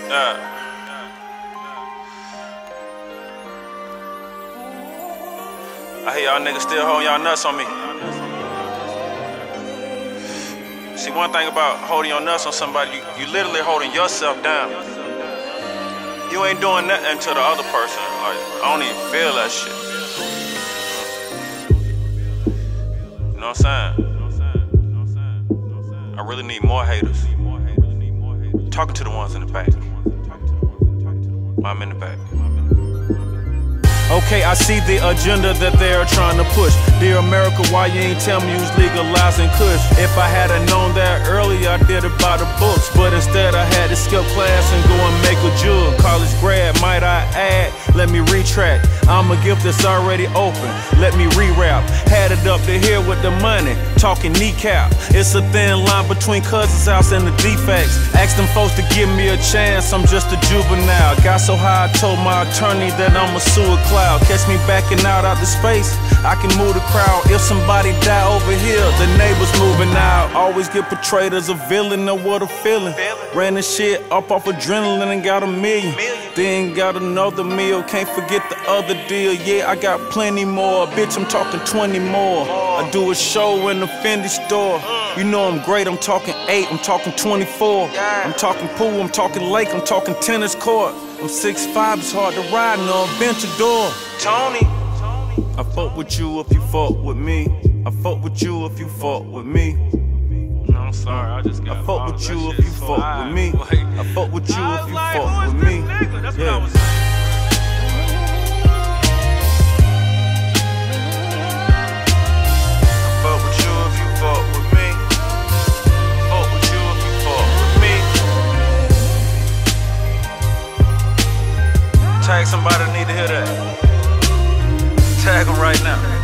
I hear y'all niggas still holding y'all nuts on me. See, one thing about holding your nuts on somebody, you literally holding yourself down. You ain't doing nothing to the other person. Like, I don't even feel that shit. You know what I'm saying? I really need more haters. Talking to the ones in the back. I'm in the back. Okay, I see the agenda that they're trying to push. Dear America, why you ain't tell me you was legalizing kush? If I had known that earlier, I did it by the books. But instead I had to skip class and go and make a jug. College grad, might I add, let me retract. I'm a gift that's already open, let me rewrap. Had it up to here with the money, talking kneecap. It's a thin line between cousins' house and the defects. Asked them folks to give me a chance, I'm just a juvenile. Got so high I told my attorney that I'ma sue a cloud. Catch me backing out the space, I can move the crowd. If somebody die over here, the neighbors moving out. Always get portrayed as a villain, know what a feeling. Ran the shit up off adrenaline and got $1 million. Then got another meal, can't forget the other deal. Yeah, I got plenty more, bitch, I'm talking 20 more. I do a show in the Fendi store. You know I'm great, I'm talking 8, I'm talking 24. I'm talking pool, I'm talking lake, I'm talking tennis court. I'm 6'5", it's hard to ride in an Aventador. Tony, I fuck with you if you fuck with me. I fuck with you if you fuck with me. No, I'm sorry, I just got I fuck with you if you fuck with me. I fuck with you if you fuck with me. Yeah. Tag somebody that need to hear that. Tag them right now.